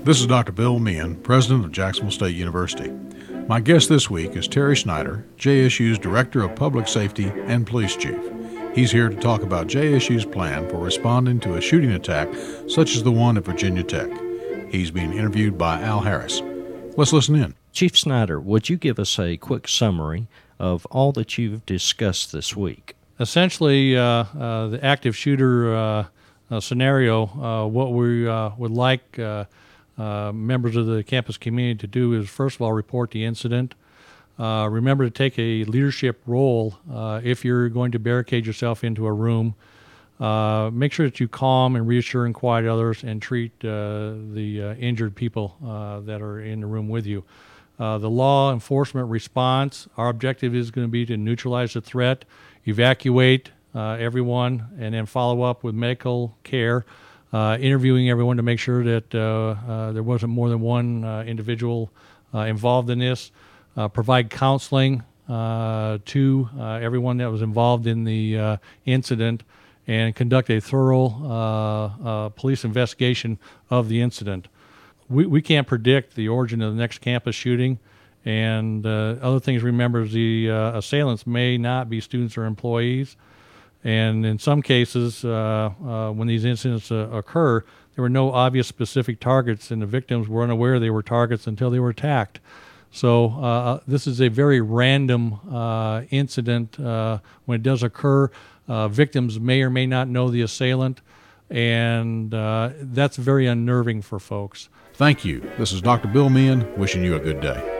This is Dr. Bill Meehan, president of Jacksonville State University. My guest this week is Terry Snyder, JSU's Director of Public Safety and Police Chief. He's here to talk about JSU's plan for responding to a shooting attack such as the one at Virginia Tech. He's being interviewed by Al Harris. Let's listen in. Chief Snyder, would you give us a quick summary of all that you've discussed this week? Essentially, the active shooter scenario, what we would like members of the campus community to do is, first of all, report the incident. Remember to take a leadership role if you're going to barricade yourself into a room. Make sure that you calm and reassure and quiet others and treat the injured people that are in the room with you. The law enforcement response, our objective is going to be to neutralize the threat, evacuate everyone, and then follow up with medical care. Interviewing everyone to make sure that there wasn't more than one individual involved in this, provide counseling to everyone that was involved in the incident, and conduct a thorough police investigation of the incident. We can't predict the origin of the next campus shooting, and other things to remember is the assailants may not be students or employees. And in some cases, when these incidents occur, there were no obvious specific targets, and the victims were unaware they were targets until they were attacked. So this is a very random incident. When it does occur, victims may or may not know the assailant, and that's very unnerving for folks. Thank you. This is Dr. Bill Meehan, wishing you a good day.